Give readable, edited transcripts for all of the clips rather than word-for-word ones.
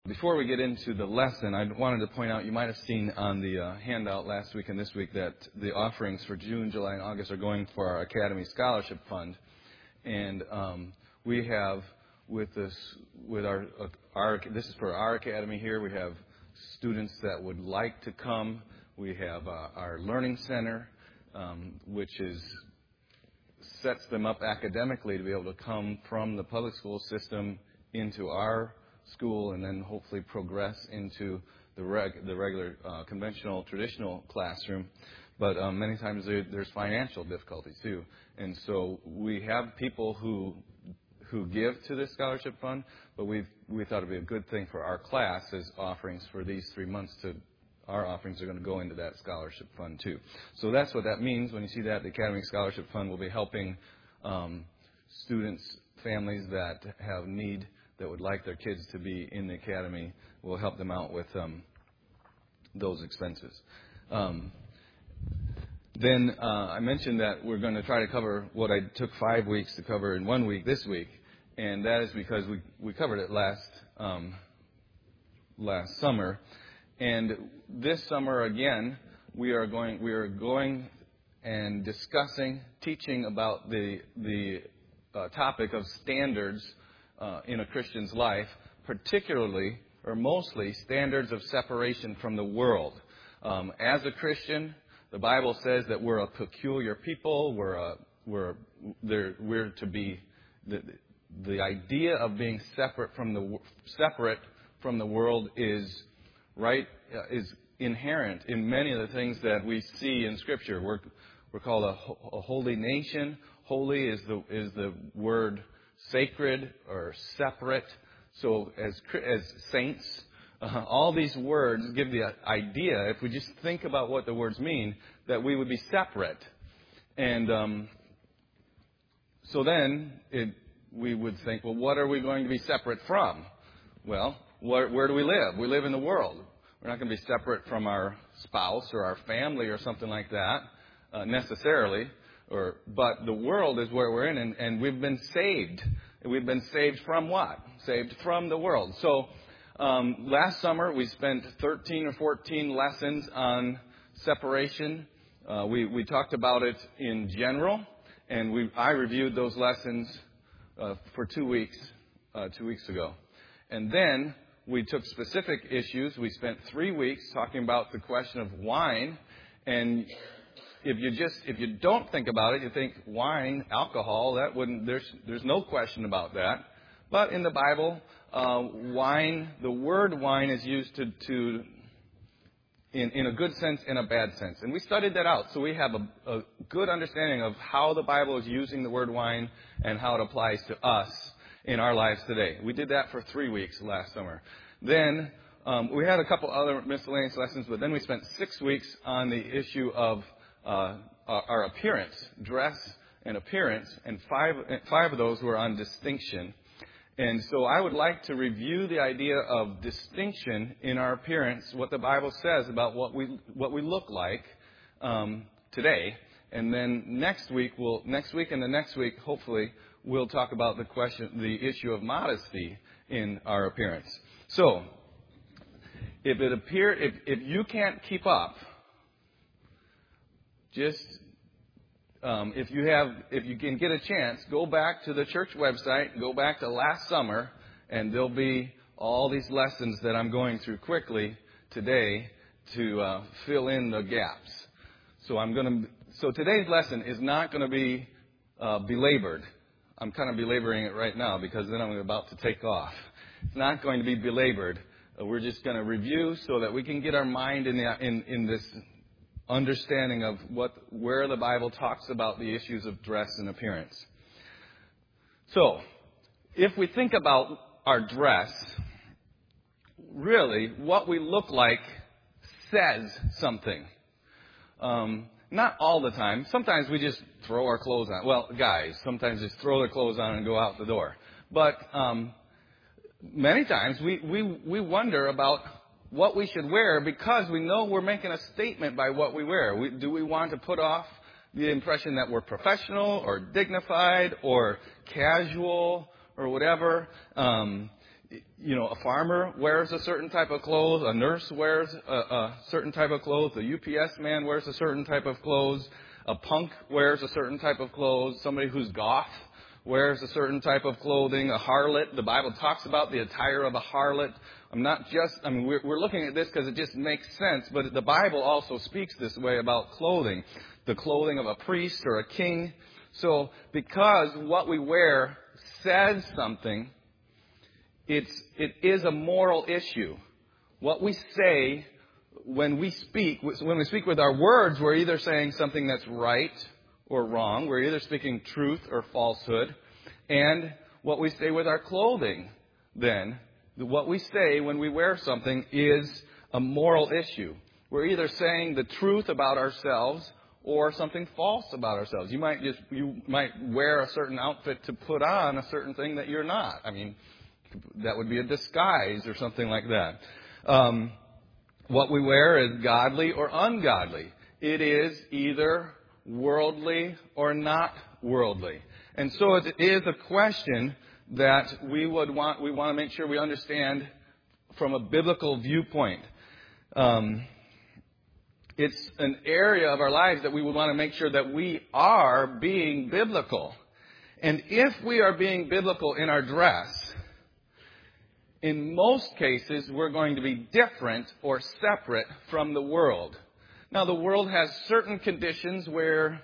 Before we get into the lesson, I wanted to point out, you might have seen on the handout last week and this week that the offerings for June, July, and August are going for our Academy Scholarship Fund. And we have with this is for our academy here. We have students that would like to come. We have our Learning Center, which sets them up academically to be able to come from the public school system into our school and then hopefully progress into the regular conventional traditional classroom. But many times there's financial difficulties too, and so we have people who give to this scholarship fund, but we thought it'd be a good thing for our class as offerings for these 3 months our offerings are going to go into that scholarship fund too. So that's what that means. When you see that, the Academy Scholarship Fund will be helping students, families that have need, that would like their kids to be in the academy. Will help them out with those expenses. Then I mentioned that we're going to try to cover what I took 5 weeks to cover in 1 week this week, and that is because we covered it last summer. And this summer again, we are going and teaching about the topic of standards in a Christian's life, particularly or mostly standards of separation from the world. As a Christian, the Bible says that we're a peculiar people. We're to be the idea of being separate from the world is inherent in many of the things that we see in Scripture. We're called a holy nation. Holy is the word sacred or separate. So as saints, all these words give the idea, if we just think about what the words mean, that we would be separate. And so then we would think, well, what are we going to be separate from? Well, where do we live? We live in the world. We're not going to be separate from our spouse or our family or something like that necessarily. But the world is where we're in, and we've been saved. We've been saved from what? Saved from the world. So last summer we spent 13 or 14 lessons on separation. We talked about it in general, and I reviewed those lessons for 2 weeks, 2 weeks ago. And then we took specific issues. We spent 3 weeks talking about the question of wine. And if you don't think about it, you think wine, alcohol, there's no question about that. But in the Bible, wine, the word wine is used in a good sense and a bad sense. And we studied that out. So we have a good understanding of how the Bible is using the word wine and how it applies to us in our lives today. We did that for 3 weeks last summer. Then we had a couple other miscellaneous lessons, but then we spent 6 weeks on the issue of our appearance, dress and appearance, and five of those were on distinction. And so I would like to review the idea of distinction in our appearance, what the Bible says about what we look like today. And then next week and the next week, hopefully, we'll talk about the issue of modesty in our appearance. So, if you can't keep up, just if you can get a chance, go back to the church website, go back to last summer, and there'll be all these lessons that I'm going through quickly today to fill in the gaps. So today's lesson is not going to be belabored. I'm kind of belaboring it right now because then I'm about to take off. It's not going to be belabored. We're just going to review so that we can get our mind in this understanding of where the Bible talks about the issues of dress and appearance. So, if we think about our dress, really what we look like says something. Not all the time. Sometimes we just throw our clothes on. Well, guys sometimes just throw their clothes on and go out the door. But many times we wonder about what we should wear because we know we're making a statement by what we wear. Do we want to put off the impression that we're professional or dignified or casual or whatever? a farmer wears a certain type of clothes, a nurse wears a certain type of clothes, a UPS man wears a certain type of clothes, a punk wears a certain type of clothes, somebody who's goth wears a certain type of clothing, a harlot. The Bible talks about the attire of a harlot. We're looking at this because it just makes sense, but the Bible also speaks this way about clothing, the clothing of a priest or a king. So because what we wear says something, it is a moral issue. What we say when we speak with our words, we're either saying something that's right or wrong. We're either speaking truth or falsehood. And what we say with our clothing, then, what we say when we wear something is a moral issue. We're either saying the truth about ourselves or something false about ourselves. You might wear a certain outfit to put on a certain thing that you're not. That would be a disguise or something like that. What we wear is godly or ungodly. It is either worldly or not worldly. And so it is a question that we want to make sure we understand from a biblical viewpoint. It's an area of our lives that we would want to make sure that we are being biblical. And if we are being biblical in our dress, in most cases, we're going to be different or separate from the world. Now, the world has certain conditions where,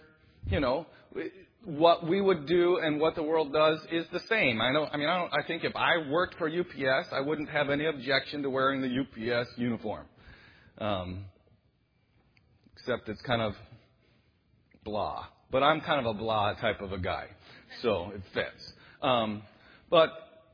what we would do and what the world does is the same. I think if I worked for UPS, I wouldn't have any objection to wearing the UPS uniform. Except it's kind of blah. But I'm kind of a blah type of a guy. So it fits. But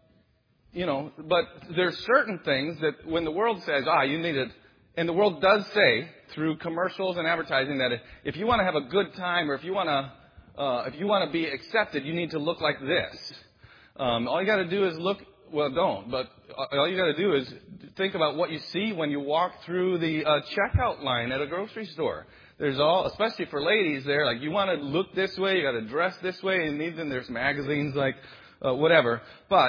there's certain things that when the world says, you need it, and the world does say through commercials and advertising that if you want to have a good time or if you want to be accepted, you need to look like this. All you got to do is look. Well, don't. But all you got to do is think about what you see when you walk through the checkout line at a grocery store. There's especially for ladies there, like you want to look this way, you got to dress this way, and even there's magazines like whatever. But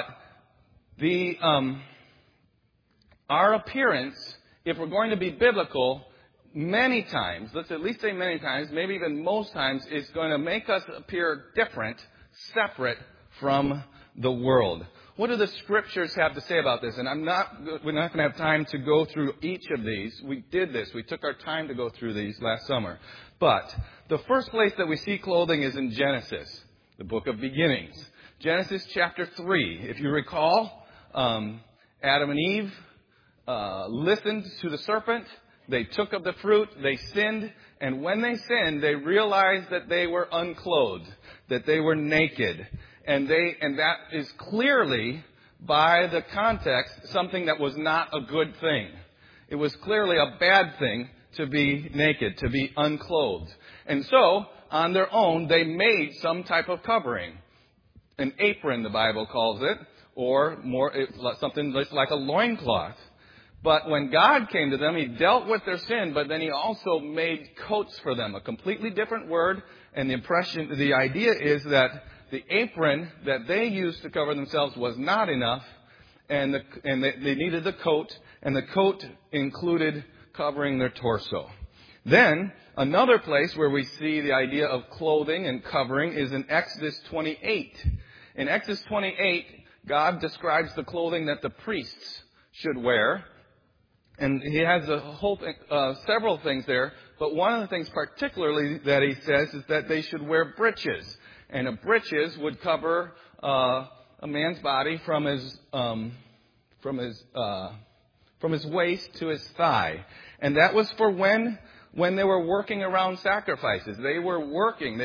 our appearance, if we're going to be biblical, many times, let's at least say many times, maybe even most times, is going to make us appear different, separate from the world. What do the Scriptures have to say about this? And we're not going to have time to go through each of these. We did this. We took our time to go through these last summer. But the first place that we see clothing is in Genesis, the book of beginnings. Genesis chapter 3. If you recall, Adam and Eve listened to the serpent. They took of the fruit. They sinned. And when they sinned, they realized that they were unclothed, that they were naked. And that is clearly, by the context, something that was not a good thing. It was clearly a bad thing to be naked, to be unclothed. And so, on their own, they made some type of covering. An apron, the Bible calls it, or something like a loincloth. But when God came to them, He dealt with their sin, but then He also made coats for them, a completely different word. And the idea is that the apron that they used to cover themselves was not enough, and they needed the coat, and the coat included covering their torso. Then, another place where we see the idea of clothing and covering is in Exodus 28. In Exodus 28, God describes the clothing that the priests should wear, and He has several things there, but one of the things particularly that He says is that they should wear breeches. And a breeches would cover a man's body from his waist to his thigh, and that was for when they were working around sacrifices. They were working.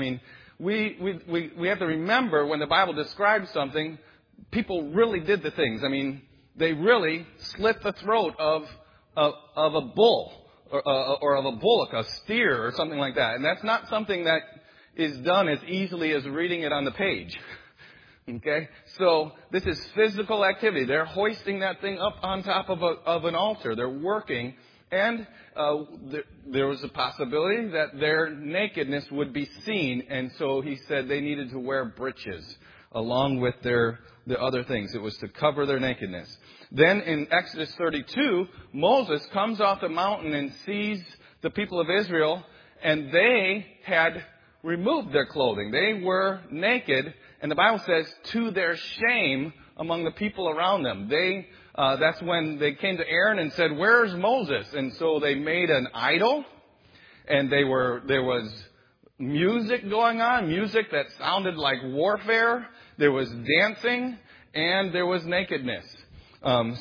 We have to remember when the Bible describes something, people really did the things. They really slit the throat of a bull or of a bullock, a steer, or something like that. And that's not something that is done as easily as reading it on the page. Okay? So this is physical activity. They're hoisting that thing up on top of an altar. They're working. And there was a possibility that their nakedness would be seen. And so He said they needed to wear breeches. along with the other things. It was to cover their nakedness. Then in Exodus 32, Moses comes off the mountain and sees the people of Israel, and they had removed their clothing. They were naked, and the Bible says, to their shame among the people around them. That's when they came to Aaron and said, "Where's Moses?" And so they made an idol, and there was music going on, music that sounded like warfare. There was dancing, and there was nakedness. And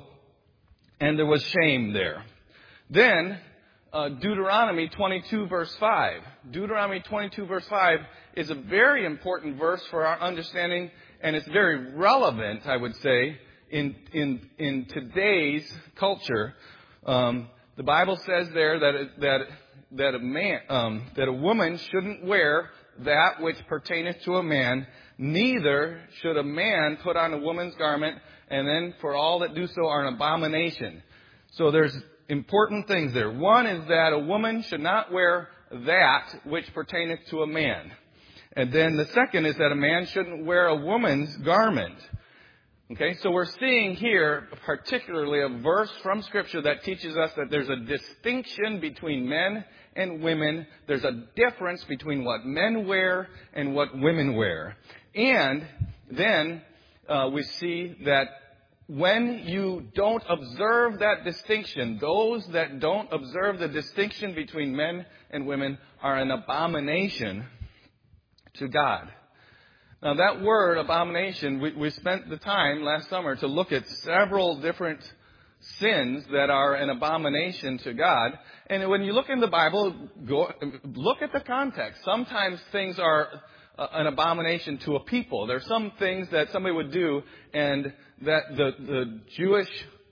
there was shame there. Then, Deuteronomy 22 verse 5. Deuteronomy 22 verse 5 is a very important verse for our understanding, and it's very relevant, I would say, in today's culture. The Bible says there that a woman shouldn't wear that which pertaineth to a man, neither should a man put on a woman's garment, and then for all that do so are an abomination. So there's important things there. One is that a woman should not wear that which pertaineth to a man. And then the second is that a man shouldn't wear a woman's garment. Okay, so we're seeing here particularly a verse from Scripture that teaches us that there's a distinction between men and women. There's a difference between what men wear and what women wear. And then we see that when you don't observe that distinction, those that don't observe the distinction between men and women are an abomination to God. Now that word, abomination, we spent the time last summer to look at several different sins that are an abomination to God. And when you look in the Bible, look at the context. Sometimes things are an abomination to a people. There's some things that somebody would do, and that the Jewish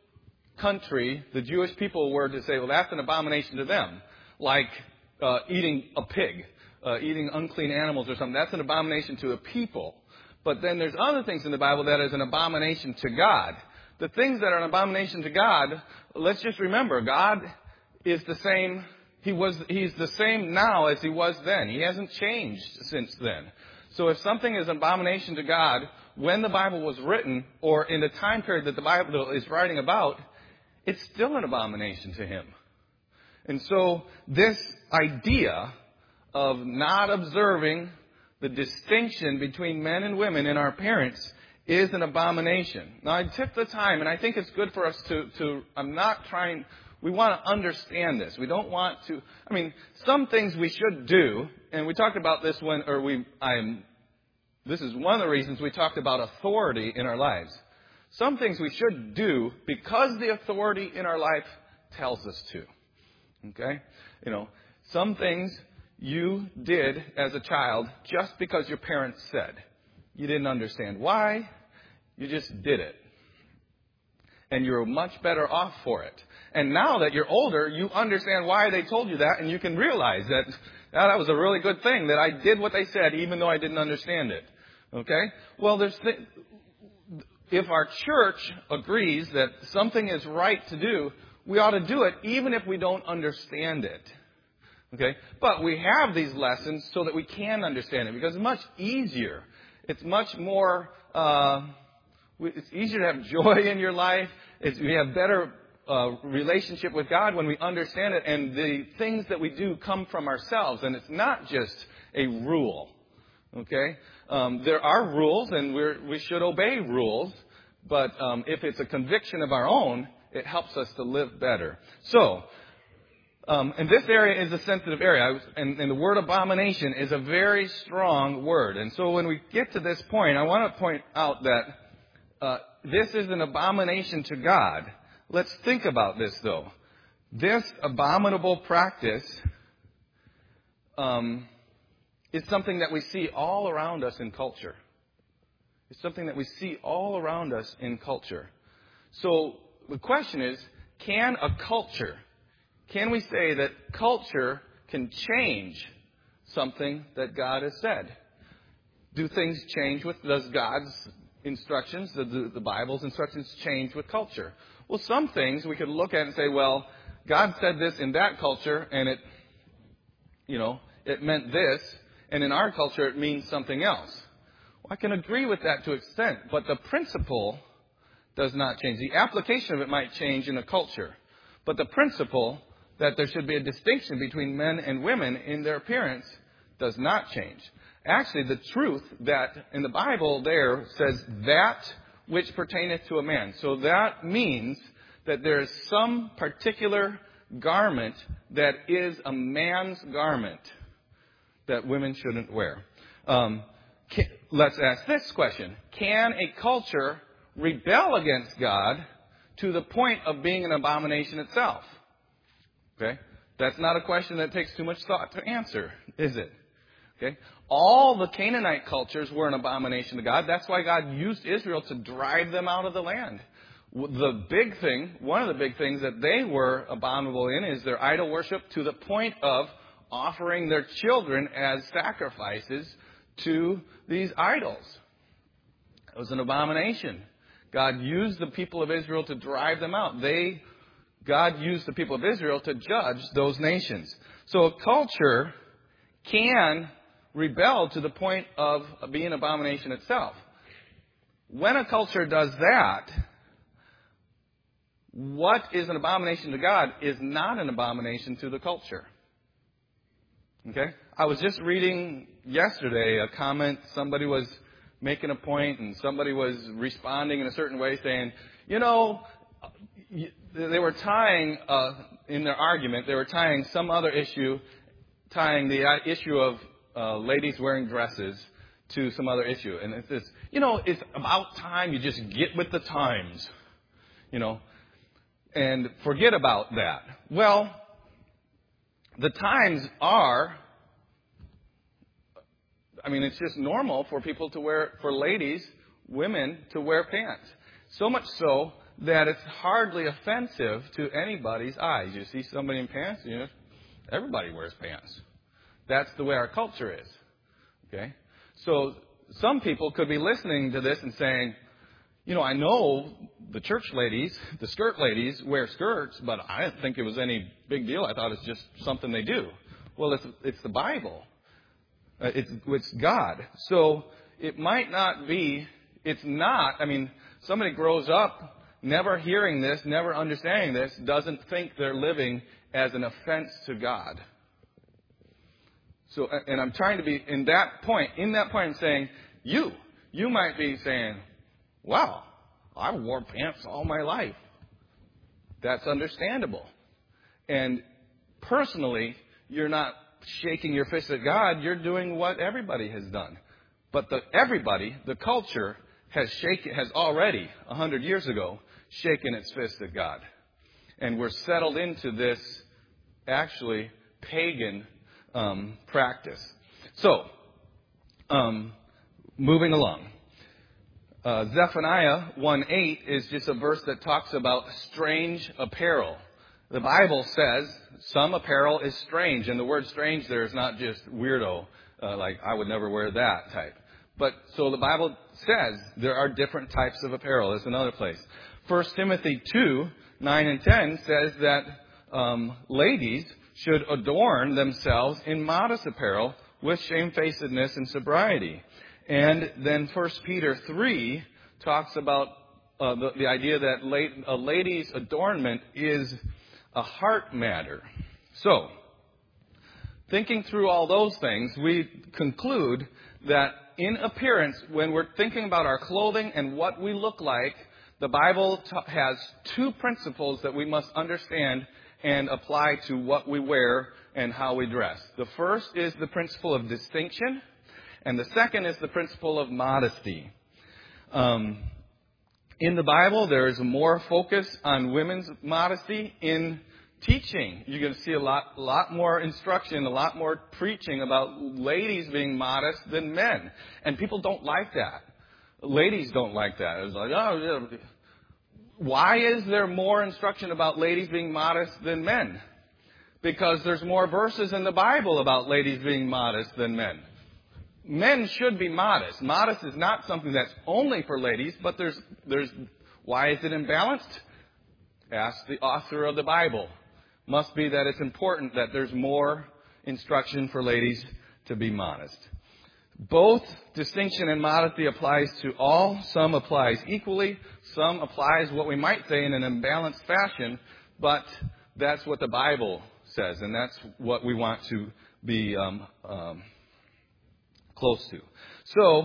country, the Jewish people were to say, well, that's an abomination to them. Like eating a pig. Eating unclean animals or something. That's an abomination to a people. But then there's other things in the Bible that is an abomination to God. The things that are an abomination to God, let's just remember, God is the same. He's the same now as He was then. He hasn't changed since then. So if something is an abomination to God, when the Bible was written, or in the time period that the Bible is writing about, it's still an abomination to Him. And so this idea of not observing the distinction between men and women in our parents is an abomination. Now, I took the time, and I think it's good for us we want to understand this. We don't want to, some things we should do, and we talked about this this is one of the reasons we talked about authority in our lives. Some things we should do because the authority in our life tells us to. Okay? Some things you did as a child just because your parents said. You didn't understand why. You just did it. And you're much better off for it. And now that you're older, you understand why they told you that, and you can realize that that was a really good thing, that I did what they said even though I didn't understand it. Okay? Well, if our church agrees that something is right to do, we ought to do it even if we don't understand it. Okay? But we have these lessons so that we can understand it, because it's much easier. It's much more, it's easier to have joy in your life. We have better relationship with God when we understand it, and the things that we do come from ourselves, and it's not just a rule. Okay? There are rules, and we should obey rules, but if it's a conviction of our own, it helps us to live better. So, and this area is a sensitive area, and the word abomination is a very strong word. And so when we get to this point, I want to point out that this is an abomination to God. Let's think about this, though. This abominable practice is something that we see all around us in culture. It's something that we see all around us in culture. So the question is, can we say that culture can change something that God has said? Do things change does God's instructions, the Bible's instructions, change with culture? Well, some things we could look at and say, well, God said this in that culture, and it meant this, and in our culture it means something else. I can agree with that to an extent, but the principle does not change. The application of it might change in a culture, but the principle that there should be a distinction between men and women in their appearance does not change. Actually, the truth that in the Bible there says that which pertaineth to a man. So that means that there is some particular garment that is a man's garment that women shouldn't wear. Let's ask this question. Can a culture rebel against God to the point of being an abomination itself? Okay? That's not a question that takes too much thought to answer, is it? Okay? All the Canaanite cultures were an abomination to God. That's why God used Israel to drive them out of the land. The big thing, one of the big things that they were abominable in is their idol worship, to the point of offering their children as sacrifices to these idols. It was an abomination. God used the people of Israel to drive them out. God used the people of Israel to judge those nations. So a culture can rebel to the point of being an abomination itself. When a culture does that, what is an abomination to God is not an abomination to the culture. Okay? I was just reading yesterday a comment. Somebody was making a point and somebody was responding in a certain way saying, they were tying, in their argument, they were tying some other issue, tying the issue of ladies wearing dresses to some other issue. And it's this, it's about time you just get with the times, and forget about that. Well, the times are, it's just normal for people to wear, for ladies, women to wear pants. So much so that it's hardly offensive to anybody's eyes. You see somebody in pants, everybody wears pants. That's the way our culture is. Okay? So some people could be listening to this and saying, I know the church ladies, the skirt ladies wear skirts, but I didn't think it was any big deal. I thought it's just something they do. Well, it's the Bible. It's God. So it might not be, somebody grows up never hearing this, never understanding this, doesn't think they're living as an offense to God. So, and I'm trying to be, in that point, I'm saying, you might be saying, wow, I've worn pants all my life. That's understandable. And personally, you're not shaking your fist at God, you're doing what everybody has done. But the culture has already, 100 years ago, shaken its fist at God. And we're settled into this, actually, pagan practice. So, moving along. Zephaniah 1:8 is just a verse that talks about strange apparel. The Bible says some apparel is strange, and the word strange there is not just weirdo, like I would never wear that type. But so the Bible says there are different types of apparel. There's another place. 1 Timothy 2:9 and 10 says that ladies should adorn themselves in modest apparel with shamefacedness and sobriety. And then 1 Peter 3 talks about the idea that a lady's adornment is a heart matter. So, thinking through all those things, we conclude that in appearance, when we're thinking about our clothing and what we look like, the Bible has two principles that we must understand and apply to what we wear and how we dress. The first is the principle of distinction, and the second is the principle of modesty. In the Bible, there is more focus on women's modesty in teaching. You're going to see a lot more instruction, a lot more preaching about ladies being modest than men. And people don't like that. Ladies don't like that. It's like, oh, yeah. Why is there more instruction about ladies being modest than men? Because there's more verses in the Bible about ladies being modest than men. Men should be modest. Modest is not something that's only for ladies, but there's why is it imbalanced? Ask the author of the Bible. Must be that it's important that there's more instruction for ladies to be modest. both distinction and modesty applies to all. Some applies equally. Some applies what we might say in an imbalanced fashion, but that's what the Bible says, and that's what we want to be close to. So,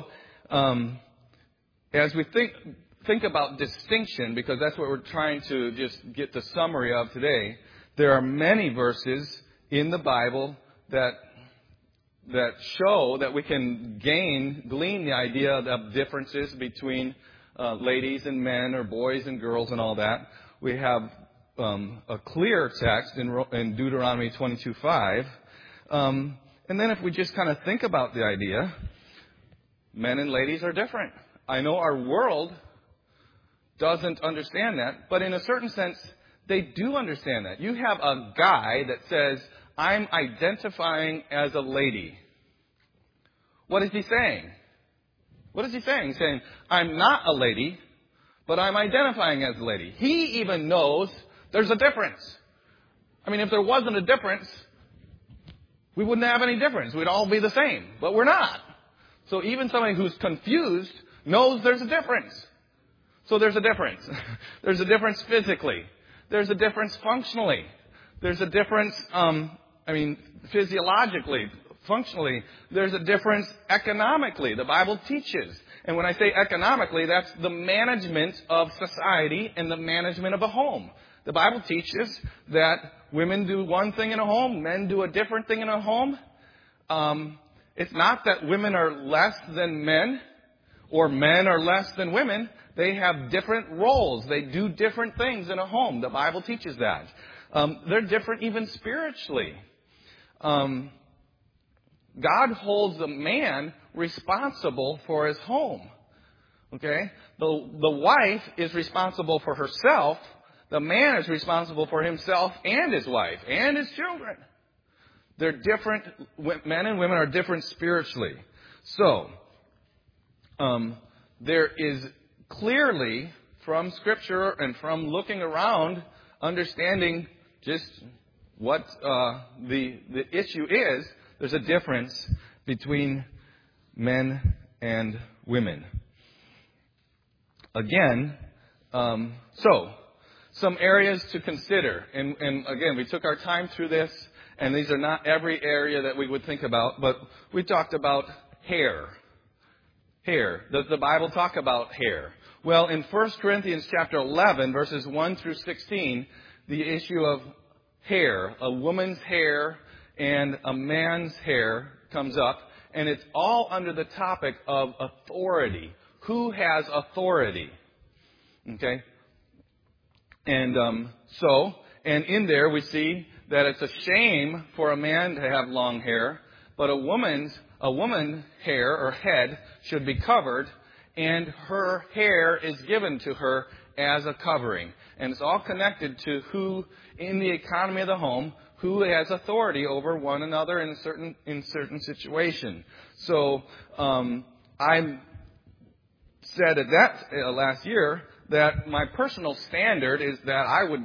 as we think about distinction, because that's what we're trying to just get the summary of today, there are many verses in the Bible that show that we can glean the idea of differences between ladies and men, or boys and girls, and all that. We have a clear text in Deuteronomy 22:5. And then if we just kind of think about the idea, men and ladies are different. I know our world doesn't understand that, but in a certain sense, they do understand that. You have a guy that says, I'm identifying as a lady. What is he saying? What is he saying? He's saying, I'm not a lady, but I'm identifying as a lady. He even knows there's a difference. I mean, if there wasn't a difference, we wouldn't have any difference. We'd all be the same, but we're not. So even somebody who's confused knows there's a difference. So there's a difference. There's a difference physically. There's a difference functionally. There's a difference, physiologically, functionally. There's a difference economically. The Bible teaches. And when I say economically, that's the management of society and the management of a home. The Bible teaches that women do one thing in a home, men do a different thing in a home. It's not that women are less than men or men are less than women. They have different roles. They do different things in a home. The Bible teaches that. They're different even spiritually. God holds the man responsible for his home. Okay? The wife is responsible for herself. The man is responsible for himself and his wife and his children. They're different. Men and women are different spiritually. So, there is clearly from Scripture and from looking around, understanding just what the issue is, there's a difference between men and women. Again, so some areas to consider. And again, we took our time through this, and these are not every area that we would think about, but we talked about hair. Hair. Does the Bible talk about hair? Well, in 1 Corinthians chapter 11, verses 1 through 16, the issue of hair, a woman's hair and a man's hair comes up, and it's all under the topic of authority. Who has authority? Okay? And and in there we see that it's a shame for a man to have long hair, but a woman's hair or head should be covered, and her hair is given to her as a covering. And it's all connected to who, in the economy of the home, who has authority over one another in certain situation. So I said at that last year that my personal standard is that I would,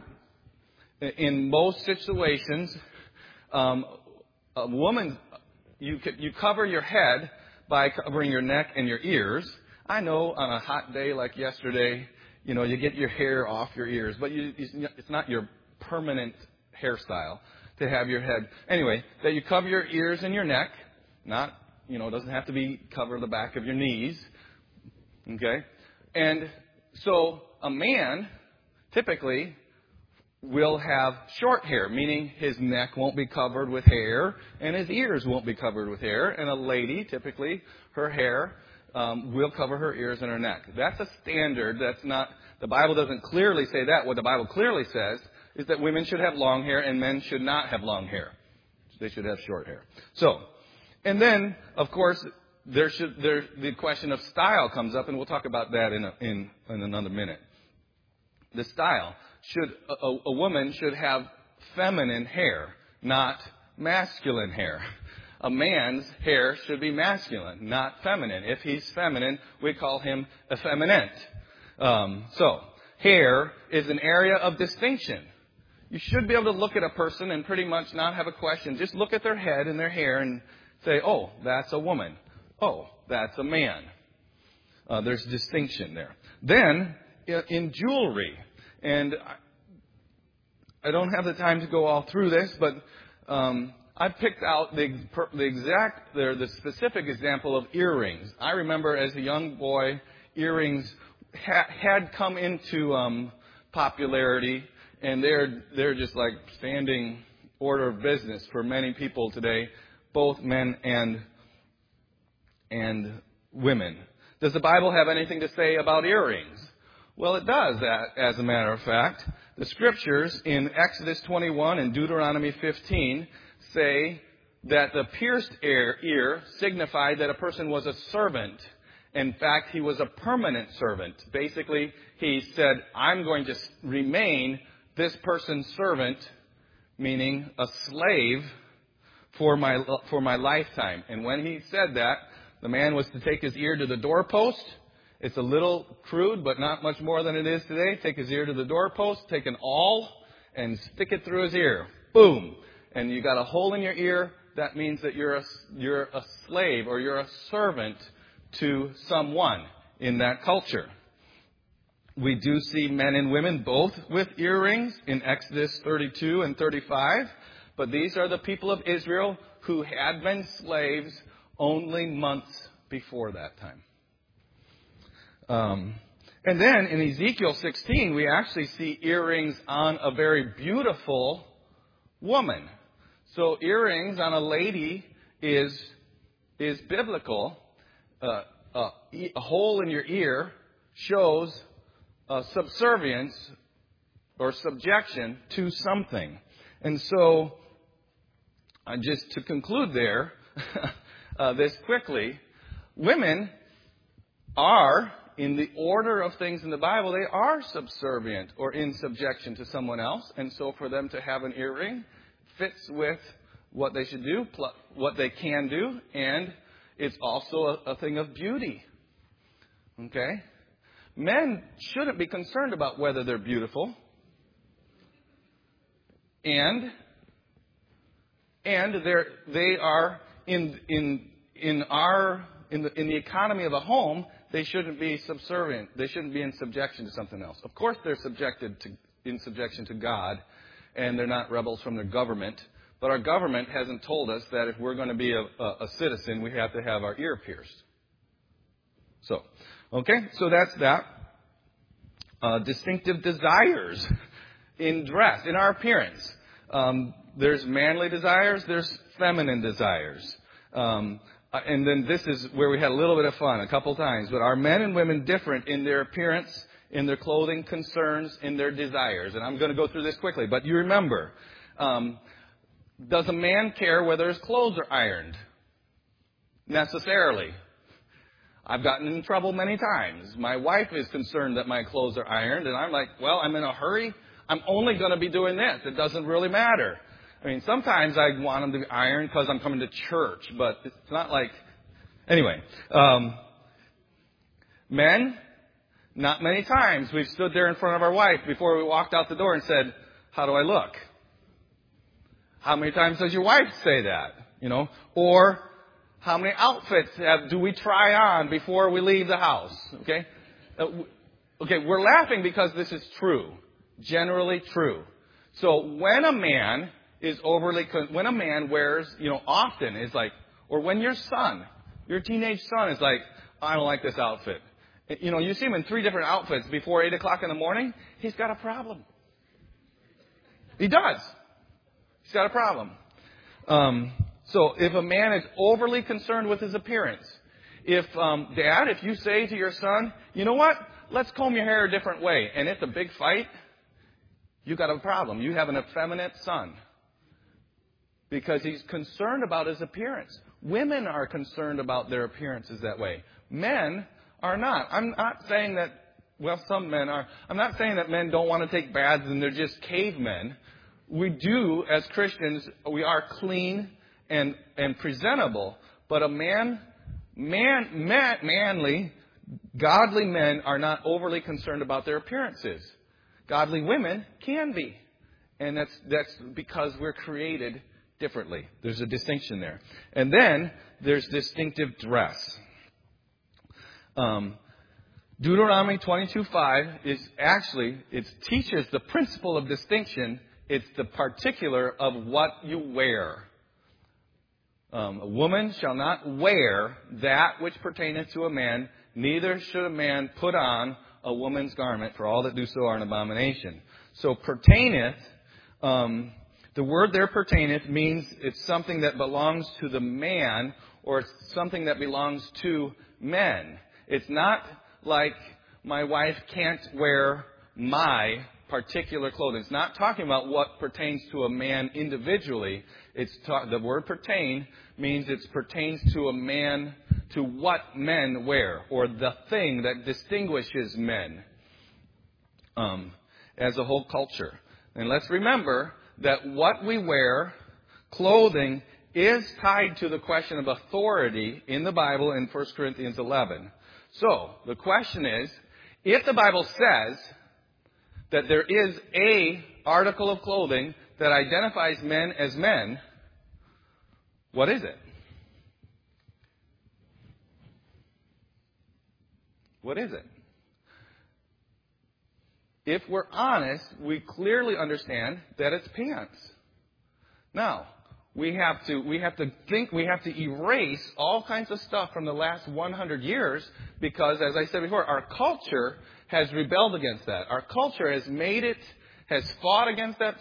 in most situations, a woman, you cover your head by covering your neck and your ears. I know on a hot day like yesterday, you get your hair off your ears, but it's not your permanent hairstyle to have your head. Anyway, that you cover your ears and your neck, not, it doesn't have to be cover the back of your knees. Okay? And so a man typically will have short hair, meaning his neck won't be covered with hair and his ears won't be covered with hair. And a lady, typically, her hair will cover her ears and her neck. That's a standard. That's not, the Bible doesn't clearly say that. What the Bible clearly says is that women should have long hair and men should not have long hair. They should have short hair. So, and then, of course, the question of style comes up, and we'll talk about that in another minute. The style. A woman should have feminine hair, not masculine hair. A man's hair should be masculine, not feminine. If he's feminine, we call him effeminate. So, hair is an area of distinction. You should be able to look at a person and pretty much not have a question. Just look at their head and their hair and say, oh, that's a woman. oh, that's a man. There's distinction there. Then, in jewelry, and I don't have the time to go all through this, but I picked out the specific example of earrings. I remember as a young boy, earrings had come into popularity, and they're just like standing order of business for many people today, both men and women. Does the Bible have anything to say about earrings? Well, it does, as a matter of fact. The scriptures in Exodus 21 and Deuteronomy 15 say that the pierced ear signified that a person was a servant. In fact, he was a permanent servant. Basically, he said, I'm going to remain this person's servant, meaning a slave for my lifetime. And when he said that, the man was to take his ear to the doorpost. It's a little crude, but not much more than it is today. Take his ear to the doorpost, take an awl, and stick it through his ear. Boom! And you got a hole in your ear. That means that you're a slave or you're a servant to someone in that culture. We do see men and women both with earrings in Exodus 32 and 35. But these are the people of Israel who had been slaves only months before that time. And then in Ezekiel 16, we actually see earrings on a very beautiful woman. So earrings on a lady is biblical. A hole in your ear shows subservience or subjection to something. And so, just to conclude there, this quickly, women are, in the order of things in the Bible, they are subservient or in subjection to someone else. And so for them to have an earring fits with what they should do, what they can do, and it's also a thing of beauty. Okay? Men shouldn't be concerned about whether they're beautiful. And they are in the economy of a home, they shouldn't be subservient. They shouldn't be in subjection to something else. Of course, they're in subjection to God, and they're not rebels from their government. But our government hasn't told us that if we're going to be a citizen, we have to have our ear pierced. So that's that. Distinctive desires in dress, in our appearance. There's manly desires, there's feminine desires. And then this is where we had a little bit of fun a couple times. But are men and women different in their appearance, in their clothing concerns, in their desires? And I'm going to go through this quickly. But you remember, does a man care whether his clothes are ironed? Necessarily. I've gotten in trouble many times. My wife is concerned that my clothes are ironed, and I'm like, well, I'm in a hurry. I'm only going to be doing this. It doesn't really matter. I mean, sometimes I want them to be ironed because I'm coming to church, but it's not like... Anyway, men, not many times we've stood there in front of our wife before we walked out the door and said, how do I look? How many times does your wife say that? Or how many outfits do we try on before we leave the house? Okay? We're laughing because this is true. Generally true. So when a man wears, often is like, or when your teenage son is like, I don't like this outfit. You see him in 3 different outfits before 8 o'clock in the morning, he's got a problem. He does. He's got a problem. So if a man is overly concerned with his appearance, if you say to your son, you know what, let's comb your hair a different way, and it's a big fight, you got a problem. You have an effeminate son. Because he's concerned about his appearance. Women are concerned about their appearances that way. Men are not. I'm not saying that, some men are. I'm not saying that men don't want to take baths and they're just cavemen. We do, as Christians, we are clean and presentable. But manly, godly men are not overly concerned about their appearances. Godly women can be. And that's because we're created differently. There's a distinction there. And then there's distinctive dress. Deuteronomy 22:5 is actually, it teaches the principle of distinction. It's the particular of what you wear. A woman shall not wear that which pertaineth to a man, neither should a man put on a woman's garment, for all that do so are an abomination. So pertaineth, the word there pertaineth means it's something that belongs to the man, or it's something that belongs to men. It's not like my wife can't wear my particular clothing. It's not talking about what pertains to a man individually. The word pertain means it pertains to a man, to what men wear, or the thing that distinguishes men as a whole culture. And let's remember that what we wear, clothing, is tied to the question of authority in the Bible in 1 Corinthians 11. So, the question is, if the Bible says that there is a article of clothing that identifies men as men, what is it? What is it? If we're honest, we clearly understand that it's pants. Now, we have to erase all kinds of stuff from the last 100 years because, as I said before, our culture has rebelled against that. Our culture has fought against that,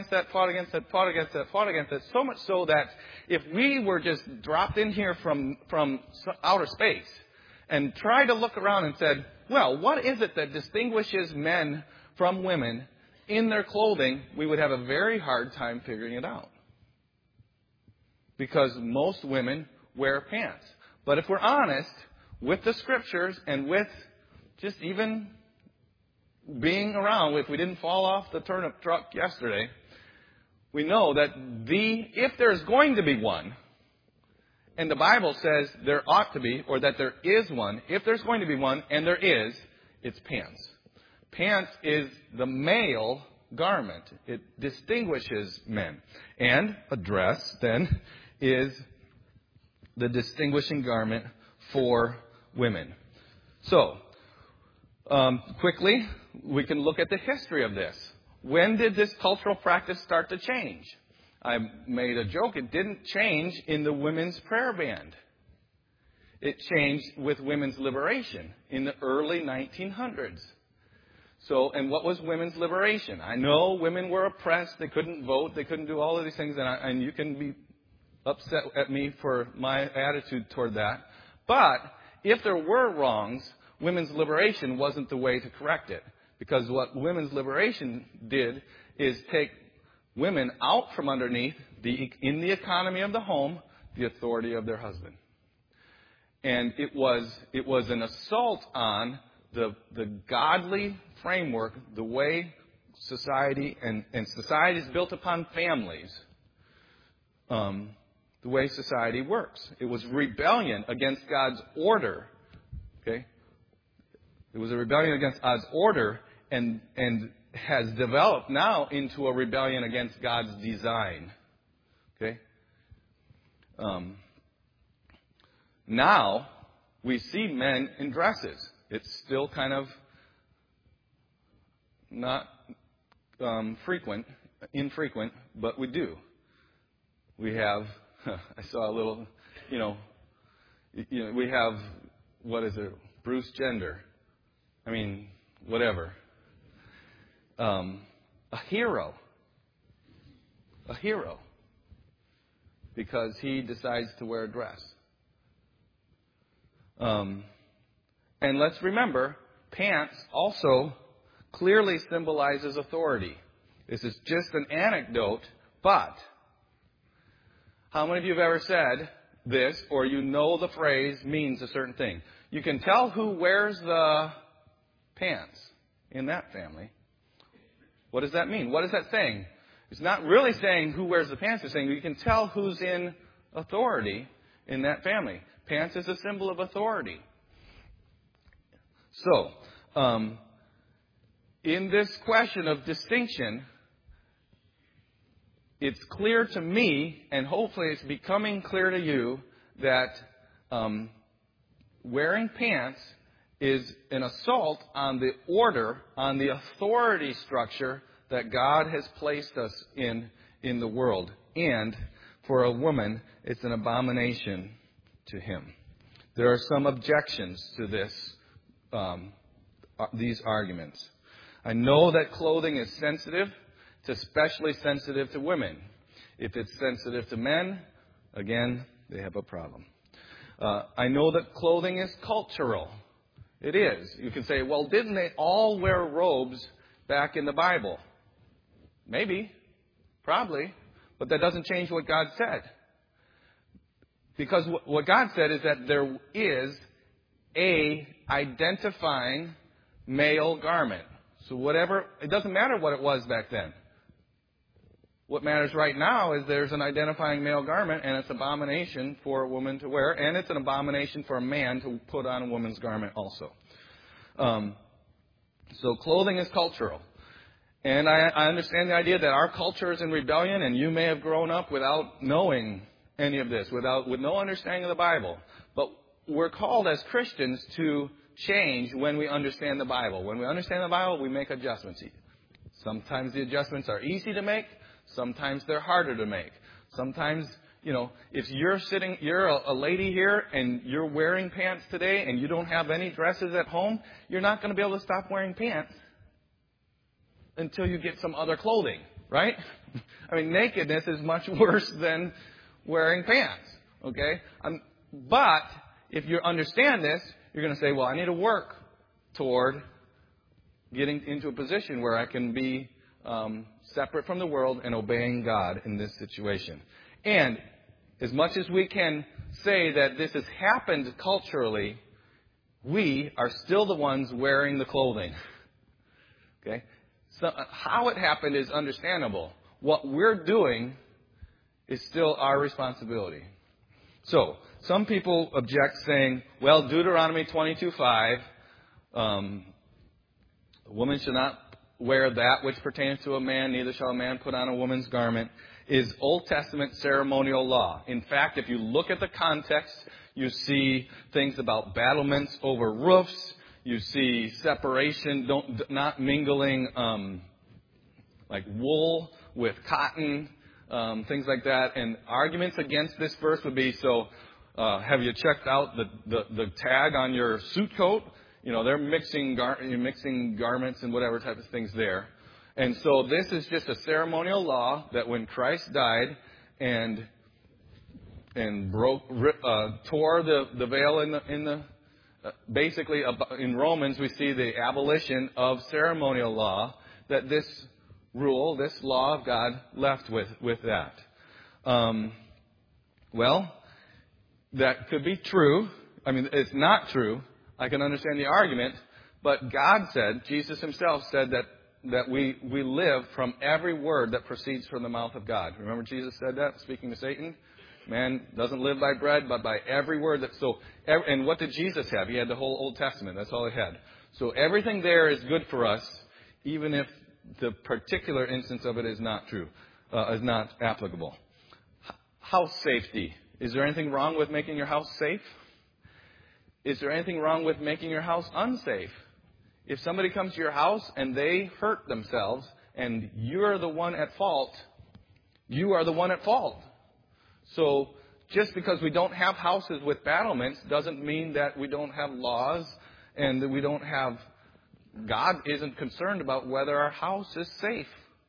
so much so that if we were just dropped in here from outer space and tried to look around and said, well, what is it that distinguishes men from women in their clothing, we would have a very hard time figuring it out. Because most women wear pants. But if we're honest with the Scriptures and with just even being around, if we didn't fall off the turnip truck yesterday, we know that if there's going to be one, and the Bible says there ought to be, or that there is one, if there's going to be one, and there is, it's pants. Pants is the male garment. It distinguishes men. And a dress, then, is the distinguishing garment for women. So, quickly, we can look at the history of this. When did this cultural practice start to change? I made a joke. It didn't change in the women's prayer band. It changed with women's liberation in the early 1900s. So, and what was women's liberation? I know women were oppressed. They couldn't vote. They couldn't do all of these things. And you can be upset at me for my attitude toward that. But if there were wrongs, women's liberation wasn't the way to correct it. Because what women's liberation did is take women out from underneath, in the economy of the home, the authority of their husband. And it was an assault on the godly framework, the way society, and society is built upon families, the way society works. It was rebellion against God's order. Okay? It was a rebellion against God's order and has developed now into a rebellion against God's design. Okay? Now, we see men in dresses. It's still kind of not infrequent, but we do. We have, I saw a little, we have, what is it, Bruce Jenner. I mean, whatever. A hero. Because he decides to wear a dress. And let's remember, pants also clearly symbolizes authority. This is just an anecdote, but how many of you have ever said this, or you know the phrase means a certain thing? You can tell who wears the pants in that family. What does that mean? What is that saying? It's not really saying who wears the pants. It's saying you can tell who's in authority in that family. Pants is a symbol of authority. So, in this question of distinction, it's clear to me, and hopefully it's becoming clear to you, that wearing pants is an assault on the order, on the authority structure that God has placed us in the world. And for a woman, it's an abomination to Him. There are some objections to these arguments. I know that clothing is sensitive. It's especially sensitive to women. If it's sensitive to men, again, they have a problem. I know that clothing is cultural. It is. You can say, well, didn't they all wear robes back in the Bible? Maybe. Probably. But that doesn't change what God said. Because what God said is that there is a identifying male garment. So whatever, it doesn't matter what it was back then. What matters right now is there's an identifying male garment, and it's an abomination for a woman to wear, and it's an abomination for a man to put on a woman's garment also. So clothing is cultural. And I understand the idea that our culture is in rebellion, and you may have grown up without knowing any of this, with no understanding of the Bible. But we're called as Christians to change when we understand the Bible. When we understand the Bible, we make adjustments. Sometimes the adjustments are easy to make. Sometimes they're harder to make. Sometimes, if you're a lady here and you're wearing pants today and you don't have any dresses at home, you're not going to be able to stop wearing pants until you get some other clothing, right? I mean, nakedness is much worse than wearing pants, okay? But if you understand this, you're going to say, well, I need to work toward getting into a position where I can be separate from the world and obeying God in this situation. And as much as we can say that this has happened culturally, we are still the ones wearing the clothing. Okay? So how it happened is understandable. What we're doing is still our responsibility. So, some people object saying, well, Deuteronomy 22:5, a woman should not wear that which pertains to a man, neither shall a man put on a woman's garment, is Old Testament ceremonial law. In fact, if you look at the context, you see things about battlements over roofs. You see separation, not mingling like wool with cotton, things like that. And arguments against this verse would be, have you checked out the tag on your suit coat? They're mixing garments and whatever type of things there. And so this is just a ceremonial law that when Christ died and tore the veil basically in Romans we see the abolition of ceremonial law, that this law of God left with that. Well, that could be true. I mean, it's not true. I can understand the argument, but God said, Jesus himself said that we live from every word that proceeds from the mouth of God. Remember Jesus said that, speaking to Satan? Man doesn't live by bread, but by every word and what did Jesus have? He had the whole Old Testament. That's all he had. So everything there is good for us, even if the particular instance of it is not true, is not applicable. House safety. Is there anything wrong with making your house safe? Is there anything wrong with making your house unsafe? If somebody comes to your house and they hurt themselves and you're the one at fault, you are the one at fault. So just because we don't have houses with battlements doesn't mean that we don't have laws and that we don't have... God isn't concerned about whether our house is safe.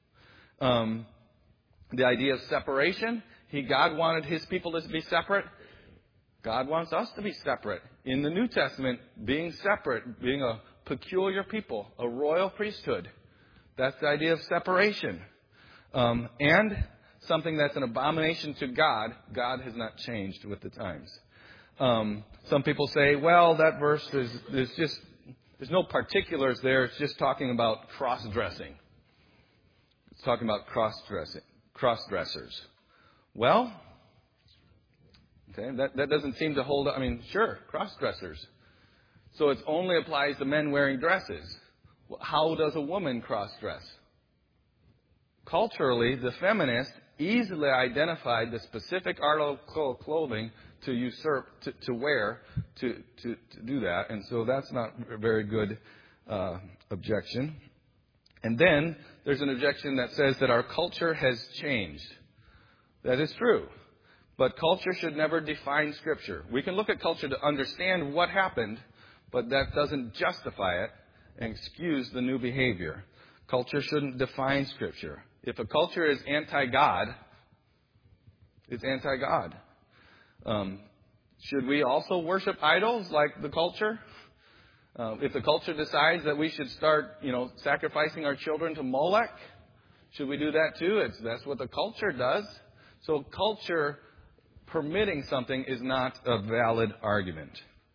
The idea of separation, God wanted his people to be separate. God wants us to be separate. In the New Testament, being separate, being a peculiar people, a royal priesthood. That's the idea of separation. And something that's an abomination to God, God has not changed with the times. Some people say, well, that verse there's no particulars there. It's just talking about cross-dressing. It's talking about cross-dressers. Well, okay, that doesn't seem to hold up. I mean, sure, cross-dressers. So it only applies to men wearing dresses. How does a woman cross-dress? culturally, the feminists easily identified the specific article of clothing to usurp, to wear, to do that. And so that's not a very good objection. And then there's an objection that says that our culture has changed. That is true. But culture should never define Scripture. We can look at culture to understand what happened, but that doesn't justify it and excuse the new behavior. Culture shouldn't define Scripture. If a culture is anti-God, it's anti-God. Should we also worship idols like the culture? If the culture decides that we should start, sacrificing our children to Molech, should we do that too? That's what the culture does. So culture permitting something is not a valid argument.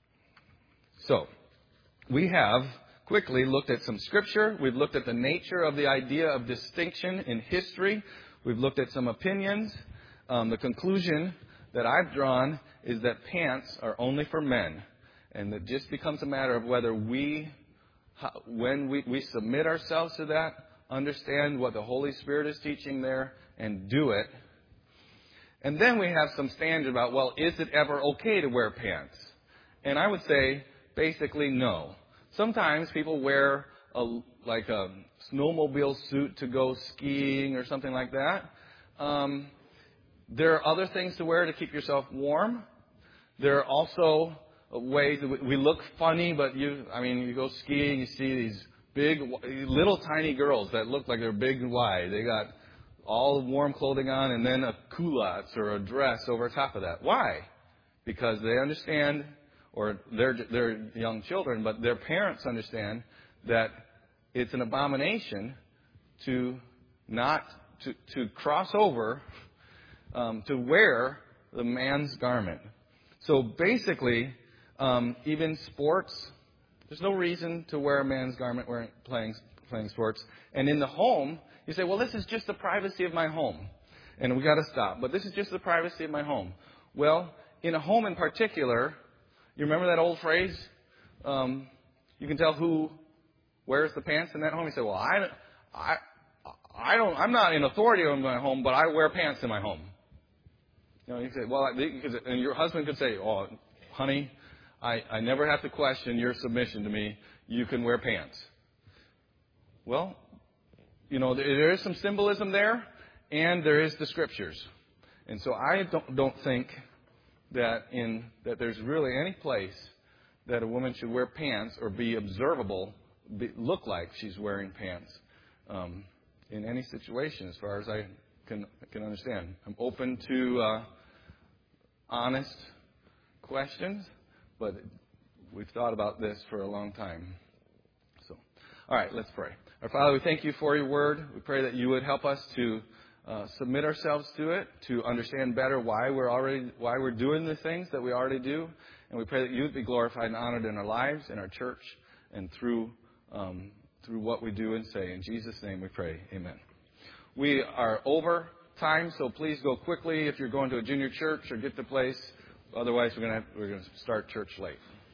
So, we have quickly looked at some Scripture. We've looked at the nature of the idea of distinction in history. We've looked at some opinions. The conclusion that I've drawn is that pants are only for men. And it just becomes a matter of whether when we submit ourselves to that, understand what the Holy Spirit is teaching there, and do it. And then we have some standards about, well, is it ever okay to wear pants? And I would say, basically, no. Sometimes people wear a snowmobile suit to go skiing or something like that. There are other things to wear to keep yourself warm. There are also ways that we look funny, but you go skiing, you see these big, little tiny girls that look like they're big and wide. They got all warm clothing on and then a culottes or a dress over top of that. Why? Because they understand, or they're young children, but their parents understand that it's an abomination to cross over, to wear the man's garment. So basically, even sports, there's no reason to wear a man's garment playing sports. And in the home, you say, well, this is just the privacy of my home. And we got to stop. But this is just the privacy of my home. Well, in a home in particular, you remember that old phrase? You can tell who wears the pants in that home. You say, well, I'm not in authority in my home, but I wear pants in my home. You say, well, and your husband could say, oh, honey, I never have to question your submission to me. You can wear pants. Well, there is some symbolism there, and there is the Scriptures. And so I don't think that there's really any place that a woman should wear pants or be observable, look like she's wearing pants in any situation, as far as I can understand. I'm open to honest questions, but we've thought about this for a long time. So, all right, let's pray. Our Father, we thank you for your word. We pray that you would help us to submit ourselves to it, to understand better why we're doing the things that we already do. And we pray that you would be glorified and honored in our lives, in our church, and through what we do and say. In Jesus' name we pray. Amen. We are over time, so please go quickly if you're going to a junior church or get the place. Otherwise, we're going to start church late.